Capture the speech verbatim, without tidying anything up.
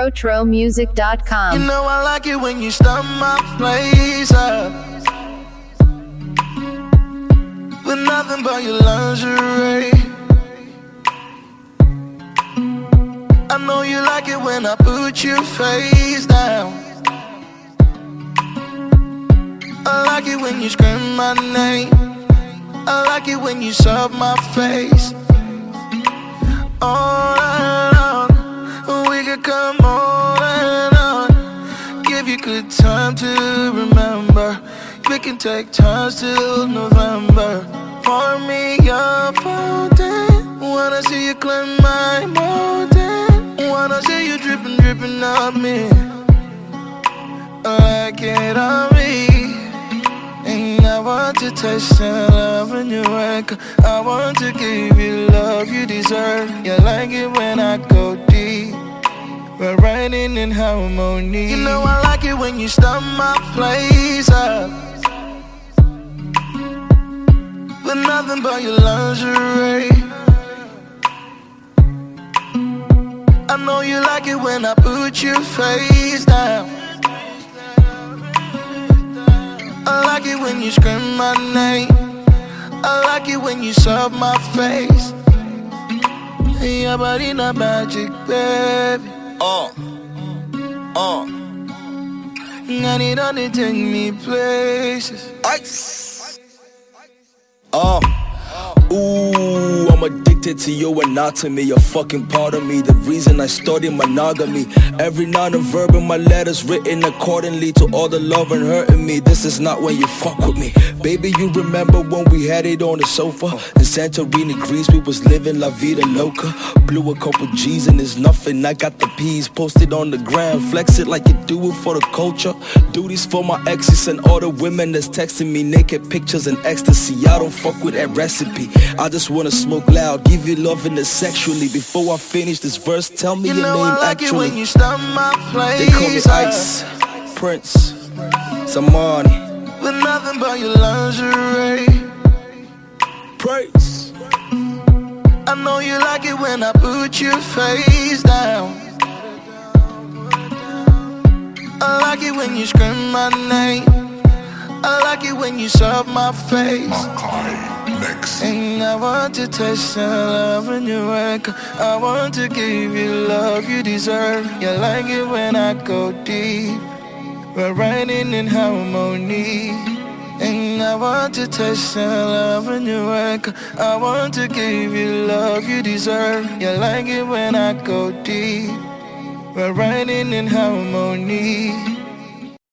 Trotro Music dot com. You know I like it when you start my place up with nothing but your lingerie. I know you like it when I put your face down. I like it when you scream my name. I like it when you serve my face. On and on, we could come on and on. Give you good time to remember. We can take turns till November. Pour me up all day. Wanna see you climb my mountain. Wanna see you dripping, dripping on me. Like it on me. And I want to taste the love when you wake up. I want to give you love you deserve. You like it when I go deep. We're riding in harmony. You know I like it when you start my place up with nothing but your lingerie. I know you like it when I put your face down. I like it when you scream my name. I like it when you serve my face. Your body not magic, baby. Uh, uh. I need on to take me places. Ice. Uh. Ooh, I'm addicted to you and not to me. You're fucking part of me. The reason I started monogamy. Every non-verb in my letters written accordingly to all the love and hurting me. This is not when you fuck with me. Baby, you remember when we had it on the sofa in Santorini, Greece? We was living La Vida Loca. Blew a couple G's and it's nothing. I got the P's posted on the gram. Flex it like you do it for the culture. Do these for my exes and all the women that's texting me naked pictures and ecstasy. I don't fuck with that recipe. I just wanna smoke loud, give you love in the sexually. Before I finish this verse, tell me you your know name I like actually. It when you start my place. They call me Ice, Prince, Samani. With nothing but your lingerie. Praise. I know you like it when I put your face down. I like it when you scream my name. I like it when you serve my face. Next. And I want to taste the love when you wake up. I want to give you love you deserve. You like it when I go deep. We're riding in harmony. And I want to taste the love when you wake up. I want to give you love you deserve. You like it when I go deep. We're riding in harmony.